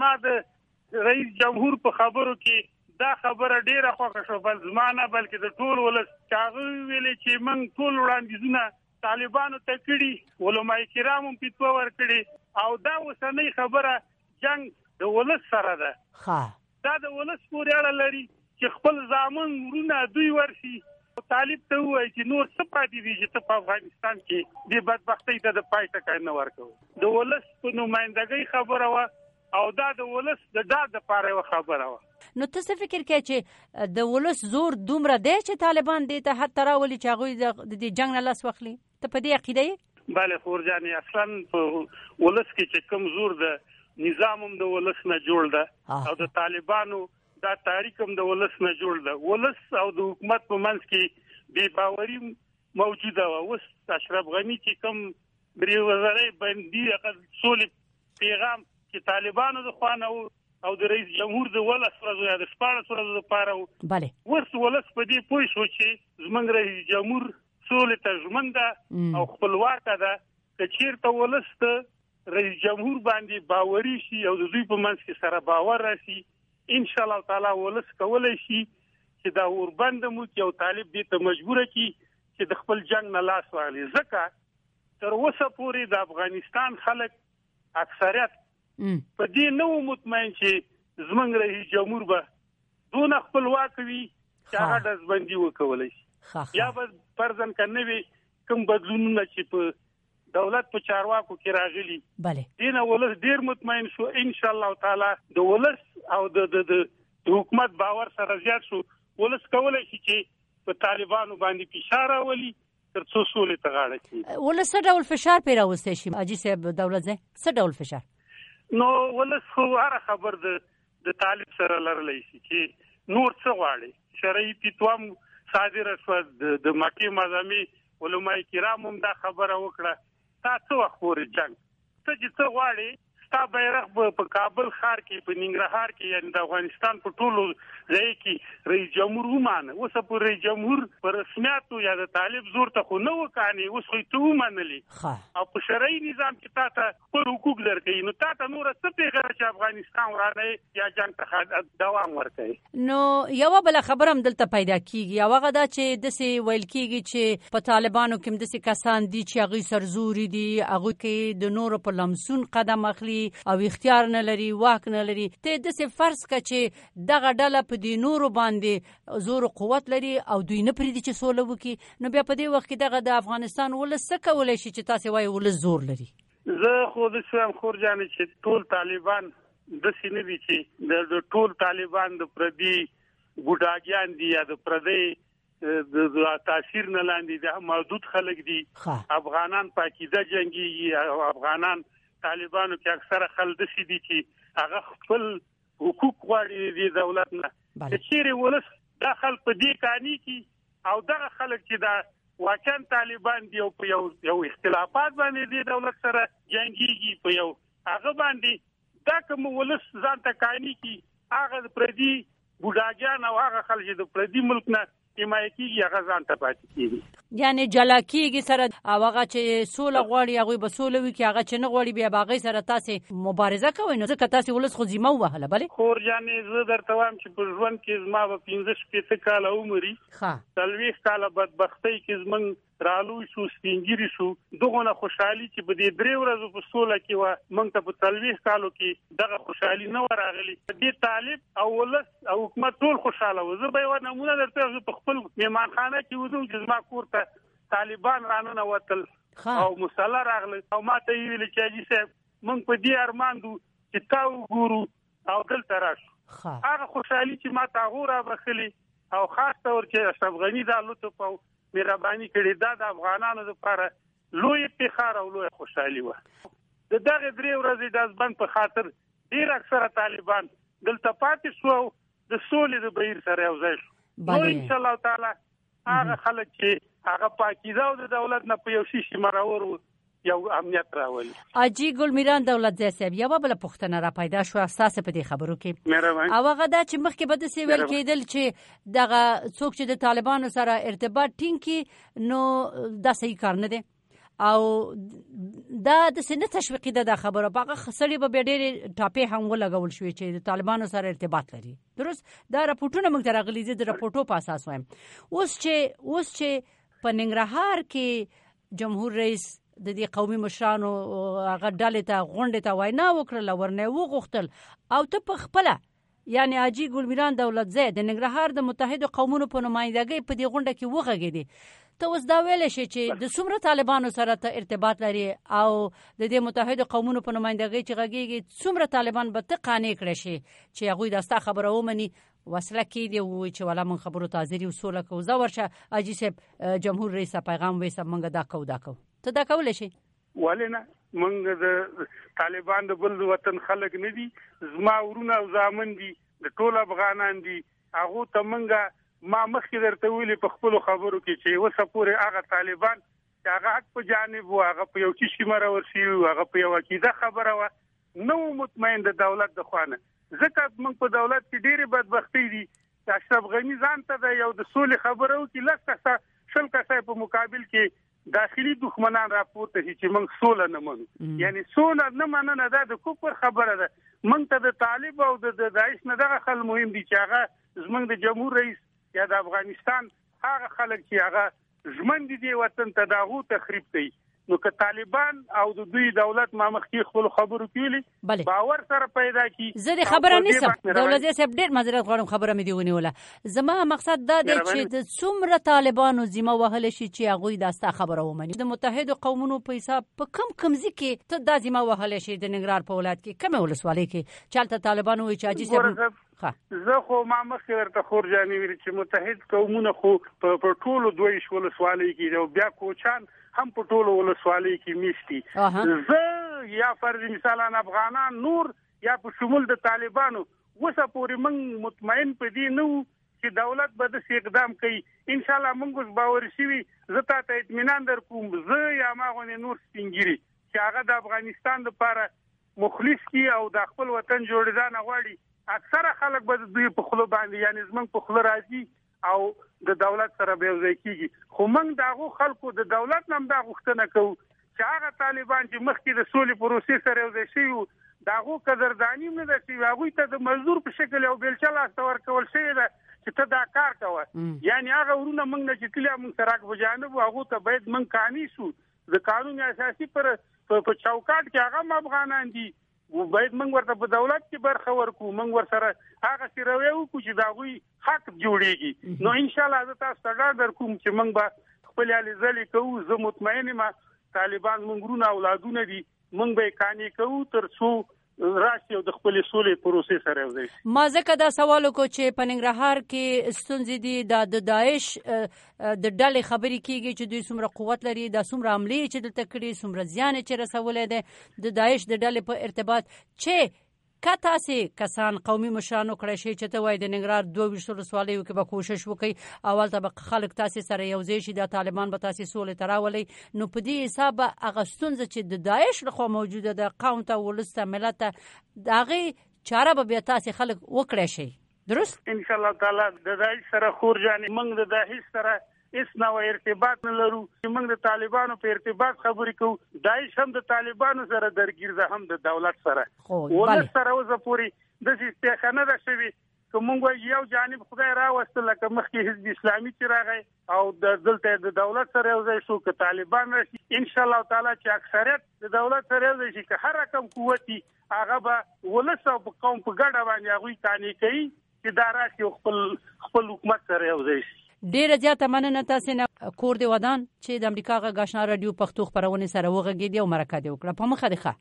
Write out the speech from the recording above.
زما د رئیس جمهور په خبرو کې دا خبره ډیره خوښه شو، بل زما نه بلکې د ټول ولس هغه ویلې چې موږ ټول وړاندیزونه طالبانو ته کړي، علماء کرام هم فتوا ورکړي او دا اوسنۍ خبره جنگ د ولس سره ده. دا د ولس پورې اړه لري چې خپل زامن ورونه دوی ورشي طالب ته وایي چې نور څه پاتې دي چې په افغانستان کې د بدبختۍ ته د پای ټکی نه ورکوي. د ولس په نمائندګۍ خبره وه او دا د ولس د ډاډ دپاره یوه خبره وه. نو ته څه فکر کوې چې د ولس زور دومره دی چې طالبان دې ته حتی راولي چې هغوی د دې جنګ نه لاس واخلي؟ ته په دې عقیده یې؟ بله خورجانې، اصلا په ولس کې چې کوم زور ده، نظام هم د ولس نه جوړ ده او د طالبانو دا تاریخ هم د ولس نه جوړ ده. ولس او د حکومت په منځ کې بې باوري موجوده وه. اوس اشرف غني چې کوم وزرای بندي سولې پیغام چې طالبانو د خوا نه او د رئیس جمهور د 11 ورځو یا د 14 ورځو لپاره اوس ولس په دې پوه شو چې زموږ رئیس جمهور سولې ته ژمن ده او خپلواکه ده. که چېرته ولس ته رئیس جمهور باندې باوري شي او د دوی په منځ کې سره باور راشي، ان شاء الله تعالی ولس کولی شي چې دا اوربند مو کې او طالب دې ته مجبوره کی چې د خپل جنگ نه لاس واخلي. ځکه تر اوسه پورې د افغانستان خلک اکثریت په دې نه و مطمئن چې زموږ رئیس جمهور به دونه خپلواک وي چې هغه ډزبندي وکولی شي یا به فرضاً که نه وي کوم بدلونونه چې په دولت په چارواکو کې راغلي. دې نه ولس ډېر مطمئن شو. ان شاء الله تعالی د ولس او د حکومت باور سره زیات شو. ولس کولی شي چې په طالبانو باندې فشار راولي تر څو سولې ته غاړه کړي. ولس څه ډول فشار پرې راوستی شي حاجي صاحب دولت ځای؟ څه ډول فشار؟ نو ولس خو هر خبر د طالب سره لرلی شي چې نور څه غواړي. شرعي فتوا صادره شوه، د مکې معظمې علماء کرام هم دا خبره وکړه تا څه وخت پورې جنګ، ته چې څه غواړې ستا بیرغ په کابل ښار کې په ننګرهار کې یعنې د افغانستان په ټولو ځای کې رئیس جمهور ومانه. اوس په رئیس جمهور په رسمیاتو یا د طالب زور ته خو نه وکانې، اوس خو یې ته ومنلې او په شرعي نظام کې تا ته خپل حقوق درکوي. نو تا ته نوره څه پېښه چې افغانستان ورانوي یا جنګ ته دوام ورکوي. نو یوه بله خبره هم دلته پیدا کېږي، یو هغه دا چې داسې ویل کېږي چې په طالبانو کې هم داسې کسان دي چې هغوی سرزوري دي، هغوی کې د نورو په لمسون قدم اخلي او اختیار نه لري، واک نه لري. ته داسې فرض که چې دغه ډله په دې نورو باندې زور و قوت لري او دوی نه پرېږدي چې سوله وکړي، نو بیا په دې وخت کې دغه د افغانستان ولس څه کولی شي چې تاسې وایي ولس زور لري؟ زه خو داسې وایم خورجانې چې ټول طالبان داسې نه دي چې د ټول طالبان د پردي بوډاګیان دي یا د پردی د تاثیر نه لاندې دي، محدود خلک دي. افغانان په عقیده جنګېږي او افغانان طالبانو کې اکثره خلک داسې دي چې هغه خپل حقوق غواړي د دولت نه. که چیرې ولس دا خلک په دې قانع کړي او دغه خلک چې دا واقعا طالبان دي او په یو اختلافات باندې د دولت سره جنګېږي په یو هغه باندې دا کوم ولس ځان ته قانع کړي، هغه د پردي بوډاګیان او هغه خلک چې د پردي ملک نه حمایه کېږي هغه ځان ته پاتې کېږي. یعنې جلا کېږي سره او هغه چې سوله غواړي هغوی به سوله وکړي، هغه چې نه غواړي بیا به هغوی سره تاسې مبارزه کوئ. نو ځکه تاسې ولس خو ذمه ووهله. بلې خورجانې زه درته وایم چې په ژوند کې زما به 15-16 کاله عمر وي، 40 کاله بدبختۍ کې زموږ رالوی شو، سپینګیري شو. دغونه خوشحالي چې په دې 3 ورځو په سوله کې وه، موږ ته په 40 کالو کې دغه خوشحالي نه وه راغلې. دې طالب او ولس او حکومت ټول خوشحاله وو. زه به یوه نمونه درته په خپل مهمانخانه کې وځم چې زما کور ته طالبان راننوتل او مسله راغله او ما ته یې ویل چې حاجي صاحب موږ په دې ارمان دو چې تا وګورو او دلته راشو. هغه خوشحالي چې ما ته هغو رابخلي او خاص طور چې اشرف غني دا لطف او مهرباني کړې، دا د افغانانو لپاره لوی افتخار او لوی خوشحالي وه. د دغه 3 ورځې د ازبند په خاطر ډېر اکثره طالبان دلته پاتې شو او د سولې د بهیر سره یو ځای شو. نو انشاء الله تعالی هغه خلک چې هغه په عقیده او د دولت نه په یو شي مرور یو امنیت راولي. حاجي ګل میران دولت ځای صاحب، یوه بله پوښتنه را پیدا شوه ستاسې په دې خبرو کې، او هغه دا چې مخکې به داسې ویل کېدل چې دغه څوک چې د طالبانو سره ارتباط ټینګ کړي نو دا صحیح کار نه دی، او دا د سینه تشویقي ده خبره باغه خسړی به ډېر ټاپې هم ولګول شوې چې د طالبانو سره ارتباط لري. درست دا راپورټونه موږ راغلي دي د راپورټو په اساس وایم. اوس چې په ننګرهار کې جمهور رئیس د دې قومي مشرانو هغه ډلې ته غونډې ته وینا وکړله ورنه وغوښتل او ته په خپله یعنی حاجي ګلمیران دولتزی د ننګرهار د متحدو قومونو په نمایندګۍ په دې غونډه کې وغږېدې. ته اوس دا ویلی شي چې د څومره طالبانو سره ته ارتباط لري او د دې متحدو قومونو په نمایندګۍ چې غږېږي څومره طالبان به ته قانع کړی شي چې هغوی دا ستا خبره ومني وسله کېدی ووایي چې والا من خبرو ته حاضر یو سوله کوو. زه ورشه حاجي صاحب جمهور رئیس پیغام ویسه موږ دا کوو ته دا کولی شي؟ ولې نه، موږ د طالبان د بل وطن خلک نه دي، زما ورونه او زامن دي، د ټول افغانان دي. هغه ته موږ ما مخکې درته ویلي په خپل خبرو کې چې اوسه پورې هغه طالبان چې هغه حق په جانب و، هغه په یو کیشي مرور شي، هغه په یو عقیده خبره و، نو مطمئن د دولت د خوانه. ځکه موږ په دولت کې ډېرې بدبختۍ دي. اشرف غنی ځان ته د یو د سولې خبره وکړي، لږ کسه شل کسه په مقابل کې داخلي دښمنان راپورته شي چې موږ سوله نه منو. یعنی سوله نه مننه دا د کفر خبره ده. موږ ته د طالب او د داعش نه دغه خل مهم دي چې هغه زموږ د جمهور رئیس یا د افغانستان هغه خلک چې هغه ژمن دي وطن ته داغو تخریب کوي. نو که طالبان او د دوی دولت ما مخکې خپل خبرو کېلي باور سره پیدا کی. زه د خبره نیسم دولت صاحب ډېر معذرت غواړم خبره مې دی ونیوله. زما مقصد دا دی چې د څومره طالبانو ذمه وهلی شي چې هغوی دا ستا خبره ومني. د متحدو قومونو په حساب په کم ځای کې ته دا ذمه وهلی شي د ننګرهار په ولایت کې کومه ولسوالۍ کې چې هلته طالبانو وایي چې حاجي صاحب زه خو ما مخکې ورته خورجانې ویلي چې متحد قومونه خو په ټولو 22 ولسوالۍ کې او بیا کوچان هم په ټولو ولسوالۍ کې میشتي. زه یا فرض مثلا افغانان نور یا په شمول د طالبانو وسه پورې موږ مطمئن په دې نه وو چې دولت به داسې اقدام کوي. ان شاء الله موږ اوس باور شوي. زه تاته اطمینان در کوم زه یا ما غونې نور سپینګیري چې هغه د افغانستان لپاره مخلص کی او د خپل وطن جوړېدان غواړي. اکثره خلک به دوی په خلو باندې یعنی زمونږ په خلو راځي او د دولت سره به یوځای کیږي. خو موږ دغه خلکو د دولت نام دا غوښتنه کوو چې هغه طالبان چې مخکې د سولې پروسې سره یوځای شوي دغه قدردانی نه ده چې هغوی ته د مزدور په شکل یو بیلچه لاسته ورکول شوې ده چې ته دا کار کوه. یعنی هغه ورونه موږ نه چې تلیا موږ سره په جانب هغه ته باید موږ قانوني شو د قانون اساسي پر په چوکاټ کې هغه افغانان دي باید موږ ورته په دولت کې برخه ورکو. موږ ورسره هغه سیروي وکړو چې دا غوي حق جوړيږي. نو ان شاء الله زه تاسو ته ډاډ درکوم چې موږ به خپل علي زلي کوو. زه مطمئن یم طالبان موږ رونه اولادونه دي، موږ به کاني کوو تر څو راشي او د خپل سولې پروسې سره وځي. ما ځکه دا سوال وکړو چې په ننګرهار کې ستونزې دي د داعش د ډلې خبرې کېږي چې دوی څومره قوت لري، دا څومره حملې چې دلته کړي، څومره زیان چې رسولی دی د داعش د ډلې په ارتباط چې که تاسې کسان قومي مشرانو کړی شي چې ته وایي د ننګرهار 22 ولسوالیو کې به کوشش وکړي اول ته به خلک تاسې سره یوځای شي د طالبان به تاسې سولې ته راولي. نو په دې حساب به هغه ستونزه چې د داعش لخوا موجوده ده قوم ته ولس ته ملت ته د هغې چاره به بیا تاسې خلک وکړی شي. درست ان شاء الله تعالی د داعش سره خورجانې موږ د داعش سره اس نو ارتباط نه لرو. موږ د طالبانو په ارتباط خبرې کوو. داعش هم د طالبانو سره درګیر ده هم د دولت سره. ولس سره اوسه پورې د استخانه ده شوی که موږ یو جانب خدای راوستل لکه مخکې حزب اسلامي چې راغی او د دلته د دولت سره یوځای شو که طالبان راشي ان شاء الله تعالی چې اکثریت د دولت سره یوځای شي که هر رقم قوتي هغه به ولس او قوم په ګډه باندې هغوی قانع کوي چې دا راشي خپل حکومت سره یوځای شي. ډیره زیاته مننه تاسې نه کور دی ودان چې د امریکا غږ آشنا رادیو پښتو خپرونې سره وغږېدې او مرکه دې وکړه. په مخه دې ښه.